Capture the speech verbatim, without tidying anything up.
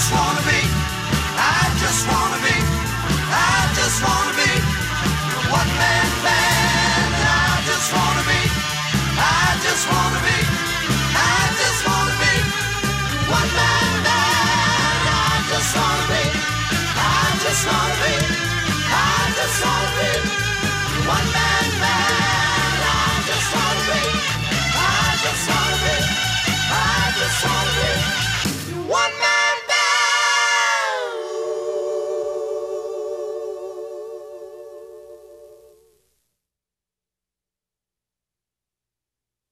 just wanna be, I just wanna be, I just wanna be a one-man band. And I just wanna be, I just wanna be, I just wanna be one man.